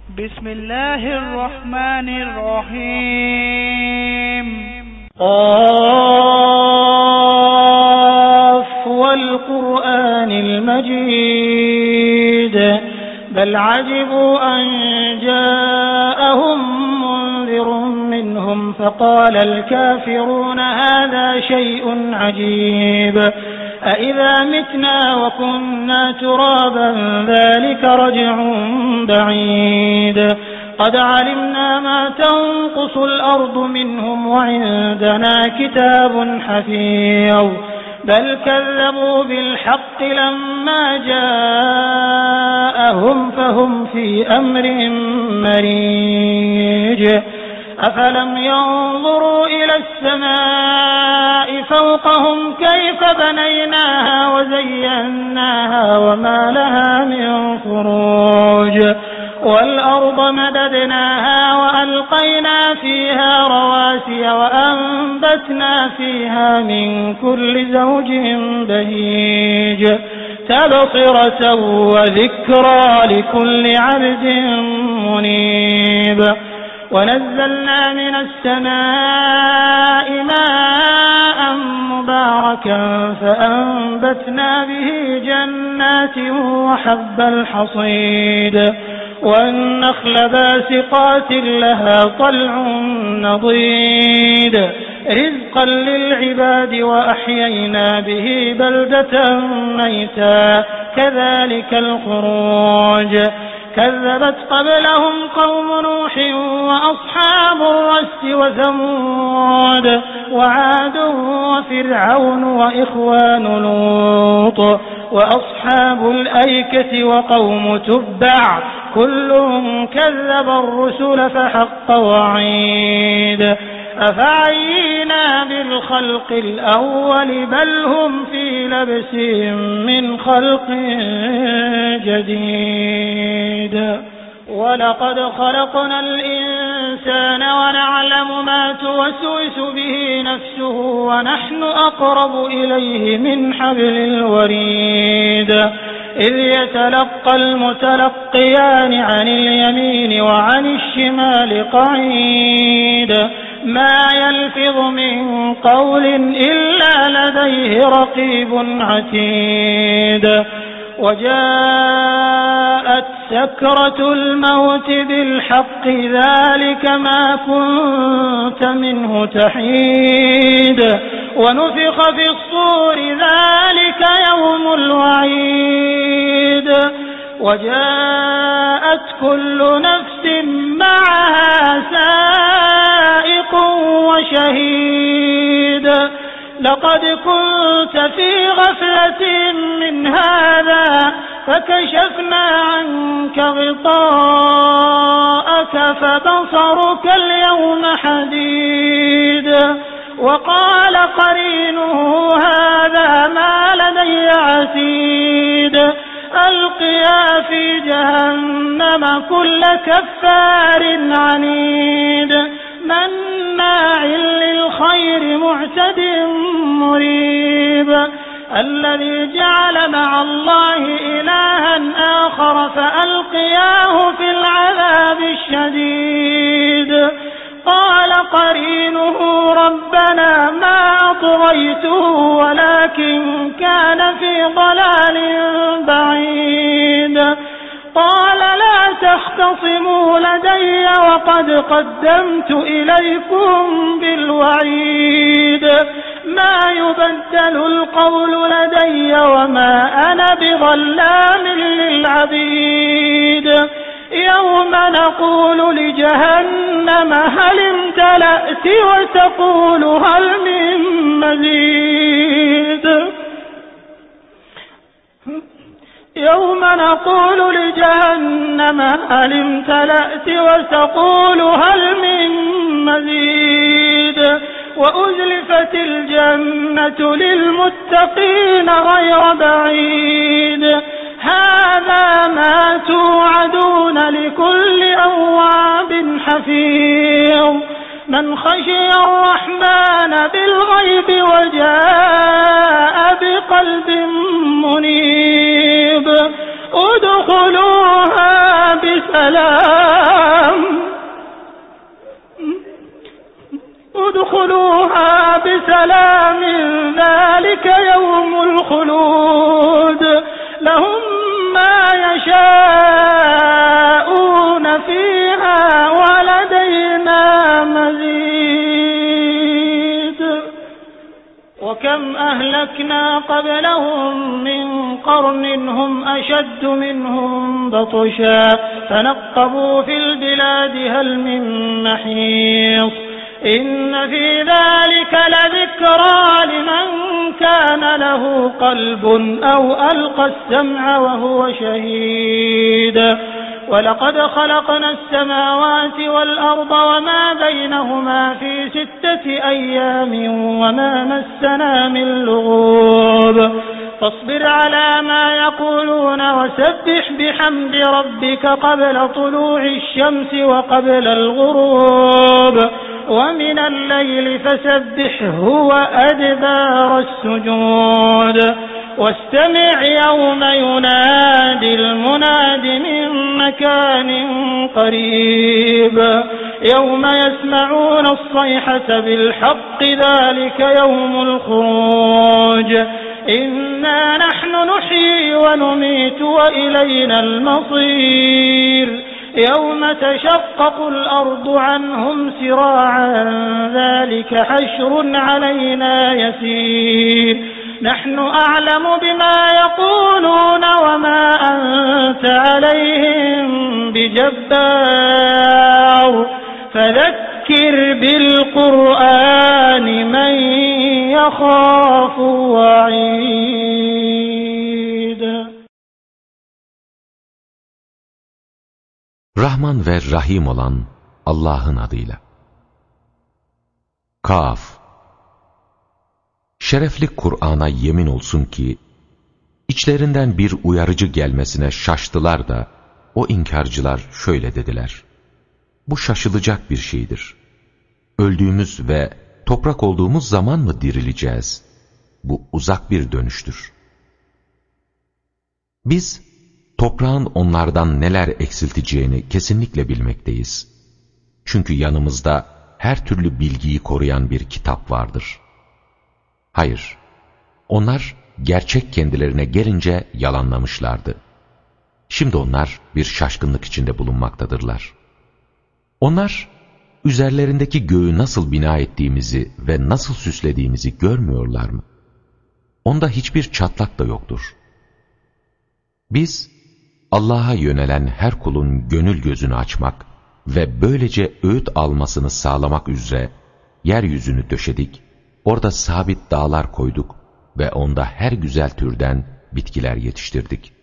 بسم الله الرحمن الرحيم قاف والقرآن المجيد بل عجبوا أن جاءهم منذر منهم فقال الكافرون هذا شيء عجيب أإذا متنا وكنا ترابا ذلك رجع بعيد قد علمنا ما تنقص الأرض منهم وعندنا كتاب حفيظ بل كذبوا بالحق لما جاءهم فهم في أمر مريج أفلم ينظروا إلى السماء فوقهم كيف بنيناها وزيناها وما لها من فروج والأرض مددناها وألقينا فيها رواسي وأنبتنا فيها من كل زوج بهيج تبصرة وذكرى لكل عبد منيب ونزلنا من السماء ماء مباركا فأنبتنا به جنات وحب الحصيد والنخل باسقات لها طلع نضيد رزقا للعباد وأحيينا به بلدة ميتا كذلك الخروج كذبت قبلهم قوم نوح وأصحاب الرس وثمود وعاد وفرعون وإخوان لوط وأصحاب الأيكة وقوم تبع كل كذب الرسل فحق وعيد أفعينا بالخلق الأول بل هم في لبس من خلق جديد ولقد خلقنا الإنسان ونعلم ما توسوس به نفسه ونحن أقرب إليه من حبل الوريد إذ يتلقى المتلقيان عن اليمين وعن الشمال قعيد ما يلفظ من قول إلا لديه رقيب عتيد وجاءت سكرة الموت بالحق ذلك ما كنت منه تحيد ونفخ في الصور ذلك يوم الوعيد وجاءت كل نفس معها سائق وشهيد لقد كنت في غفلة من هذا فكشفنا عنك غطاءك فبصرك اليوم حديد وقال قرينه هذا ما لدي عتيد ألقيا في جهنم كل كفار عنيد مناع للخير معتد مريب الذي جعل مع الله إلها آخر فألقياه في العذاب الشديد قال قرينه ربنا ما أطغيته ولكن كان في ضلال بعيد قال لا تختصموا لدي وقد قدمت إليكم بالوعيد ما يبدل القول لدي وما أنا بظلام للعبيد يوم نقول لجهنم هل امتلأت وتقول هل من مزيد يوم نقول لجهنم هل امتلأت وتقول هل من مزيد وأزلفت الجنة للمتقين غير بعيد هذا ما توعدون لكل أواب حفيظ من خشي الرحمن بالغيب وجاء بقلب منيب ادخلوها بسلام لَمِن ذَٰلِكَ يَوْمُ الْخُلُودِ لَهُم مَّا يَشَاءُونَ فِيهَا وَلَدَيْنَا مَزِيدٌ وَكَمْ أَهْلَكْنَا قَبْلَهُم مِّن قَرْنٍ هُمْ أَشَدُّ مِنْهُم بَطْشًا فَنَقَّبُوا فِي الْبِلَادِ هَلْ مِن مَّحِيصٍ إِنَّ فِي ذَلِكَ لَذِكْرَىٰ لِمَن كَانَ لَهُ قَلْبٌ أَوْ أَلْقَى السَّمْعَ وَهُوَ شَهِيدٌ وَلَقَدْ خَلَقْنَا السَّمَاوَاتِ وَالْأَرْضَ وَمَا بَيْنَهُمَا فِي 6 أَيَّامٍ وَمَا مَسَّنَا مِن لُّغُوبٍ فاصبر على ما يقولون وسبح بحمد ربك قبل طلوع الشمس وقبل الغروب ومن الليل فسبحه وأدبار السجود واستمع يوم ينادي المناد من مكان قريب يوم يسمعون الصيحة بالحق ذلك يوم الخروج إنا نحن نحيي ونميت وإلينا المصير يوم تشقق الأرض عنهم سراعا ذلك حشر علينا يسير نحن أعلم بما يقولون وما أنت عليهم بجبار فذكر بالقرآن من يخاف وعيد. Rahman ve Rahim olan Allah'ın adıyla. Kaf. Şerefli Kur'an'a yemin olsun ki, içlerinden bir uyarıcı gelmesine şaştılar da, o inkarcılar şöyle dediler: bu şaşılacak bir şeydir. Öldüğümüz ve toprak olduğumuz zaman mı dirileceğiz? Bu uzak bir dönüştür. Biz, toprağın onlardan neler eksilteceğini kesinlikle bilmekteyiz. Çünkü yanımızda her türlü bilgiyi koruyan bir kitap vardır. Hayır, onlar gerçek kendilerine gelince yalanlamışlardı. Şimdi onlar bir şaşkınlık içinde bulunmaktadırlar. Onlar, üzerlerindeki göğü nasıl bina ettiğimizi ve nasıl süslediğimizi görmüyorlar mı? Onda hiçbir çatlak da yoktur. Biz, Allah'a yönelen her kulun gönül gözünü açmak ve böylece öğüt almasını sağlamak üzere yeryüzünü döşedik, orada sabit dağlar koyduk ve onda her güzel türden bitkiler yetiştirdik.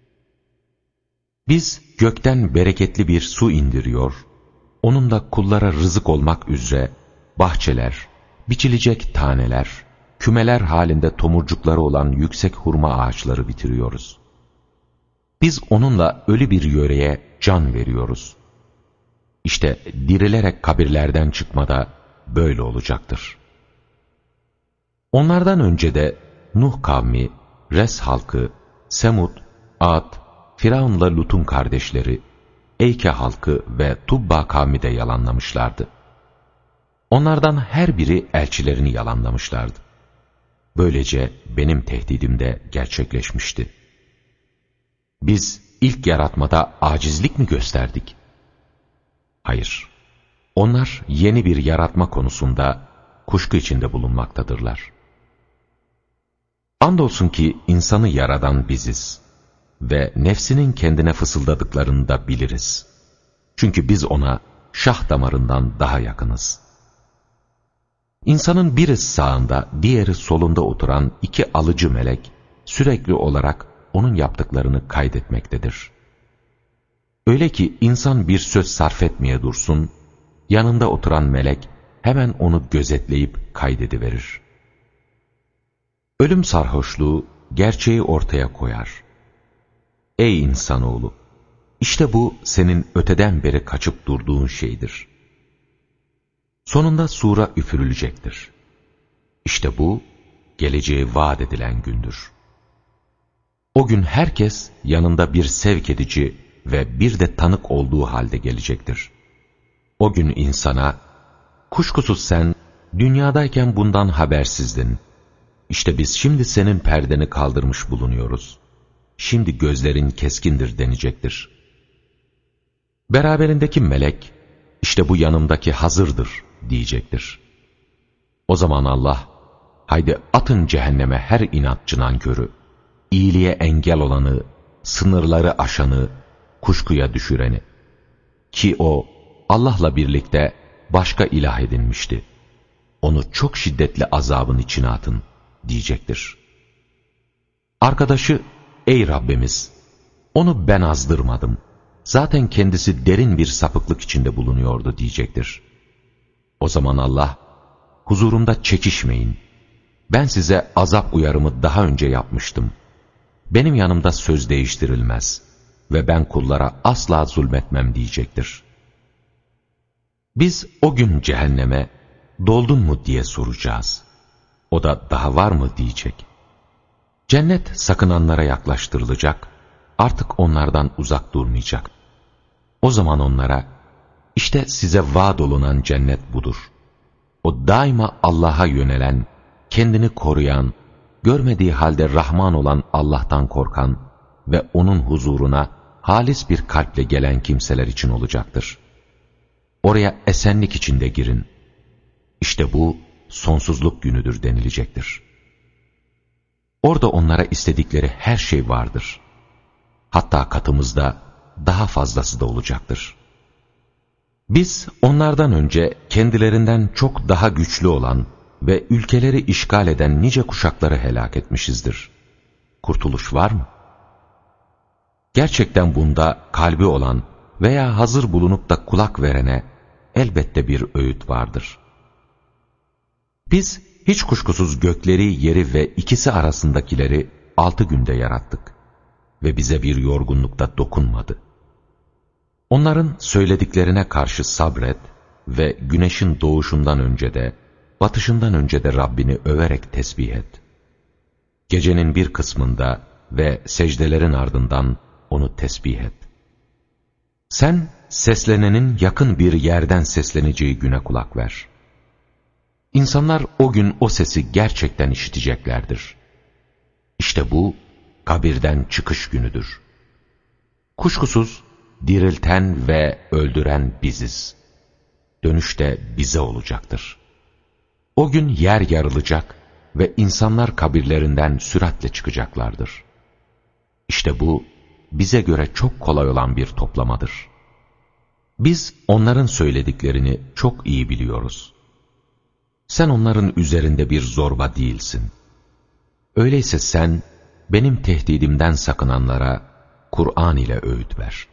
Biz gökten bereketli bir su indiriyor, onunla kullara rızık olmak üzere bahçeler, biçilecek taneler, kümeler halinde tomurcukları olan yüksek hurma ağaçları bitiriyoruz. Biz onunla ölü bir yöreye can veriyoruz. İşte dirilerek kabirlerden çıkmada böyle olacaktır. Onlardan önce de Nuh kavmi, Res halkı, Semud, Ad, Firavun'la Lut'un kardeşleri, Eyke halkı ve Tubba kavmi de yalanlamışlardı. Onlardan her biri elçilerini yalanlamışlardı. Böylece benim tehdidim de gerçekleşmişti. Biz ilk yaratmada acizlik mi gösterdik? Hayır. Onlar yeni bir yaratma konusunda kuşku içinde bulunmaktadırlar. Andolsun ki insanı yaradan biziz ve nefsinin kendine fısıldadıklarını da biliriz. Çünkü biz ona şah damarından daha yakınız. İnsanın biri sağında, diğeri solunda oturan iki alıcı melek sürekli olarak onun yaptıklarını kaydetmektedir. Öyle ki insan bir söz sarf etmeye dursun, yanında oturan melek hemen onu gözetleyip kaydediverir. Ölüm sarhoşluğu gerçeği ortaya koyar. Ey insanoğlu! İşte bu senin öteden beri kaçıp durduğun şeydir. Sonunda sura üfürülecektir. İşte bu, geleceği vaat edilen gündür. O gün herkes yanında bir sevk edici ve bir de tanık olduğu halde gelecektir. O gün insana, kuşkusuz sen dünyadayken bundan habersizdin. İşte biz şimdi senin perdeni kaldırmış bulunuyoruz. Şimdi gözlerin keskindir denecektir. Beraberindeki melek, işte bu yanımdaki hazırdır diyecektir. O zaman Allah, haydi atın cehenneme her inatçı nankörü, iyiliğe engel olanı, sınırları aşanı, kuşkuya düşüreni. Ki o, Allah'la birlikte başka ilah edinmişti. Onu çok şiddetli azabın içine atın diyecektir. Arkadaşı, ey Rabbimiz, onu ben azdırmadım. Zaten kendisi derin bir sapıklık içinde bulunuyordu diyecektir. O zaman Allah, huzurumda çekişmeyin. Ben size azap uyarımı daha önce yapmıştım. Benim yanımda söz değiştirilmez ve ben kullara asla zulmetmem diyecektir. Biz o gün cehenneme, doldun mu diye soracağız. O da daha var mı diyecek. Cennet sakınanlara yaklaştırılacak, artık onlardan uzak durmayacak. O zaman onlara, işte size vaat olunan cennet budur. O daima Allah'a yönelen, kendini koruyan, görmediği halde Rahman olan Allah'tan korkan ve O'nun huzuruna halis bir kalple gelen kimseler için olacaktır. Oraya esenlik içinde girin. İşte bu sonsuzluk günüdür denilecektir. Orada onlara istedikleri her şey vardır. Hatta katımızda daha fazlası da olacaktır. Biz onlardan önce kendilerinden çok daha güçlü olan ve ülkeleri işgal eden nice kuşakları helak etmişizdir. Kurtuluş var mı? Gerçekten bunda kalbi olan veya hazır bulunup da kulak verene elbette bir öğüt vardır. Biz hiç kuşkusuz gökleri, yeri ve ikisi arasındakileri 6 günde yarattık ve bize bir yorgunluk da dokunmadı. Onların söylediklerine karşı sabret ve güneşin doğuşundan önce de, batışından önce de Rabbini överek tesbih et. Gecenin bir kısmında ve secdelerin ardından onu tesbih et. Sen seslenenin yakın bir yerden sesleneceği güne kulak ver. İnsanlar o gün o sesi gerçekten işiteceklerdir. İşte bu kabirden çıkış günüdür. Kuşkusuz dirilten ve öldüren biziz. Dönüş de bize olacaktır. O gün yer yarılacak ve insanlar kabirlerinden süratle çıkacaklardır. İşte bu bize göre çok kolay olan bir toplamadır. Biz onların söylediklerini çok iyi biliyoruz. Sen onların üzerinde bir zorba değilsin. Öyleyse sen benim tehdidimden sakınanlara Kur'an ile öğüt ver.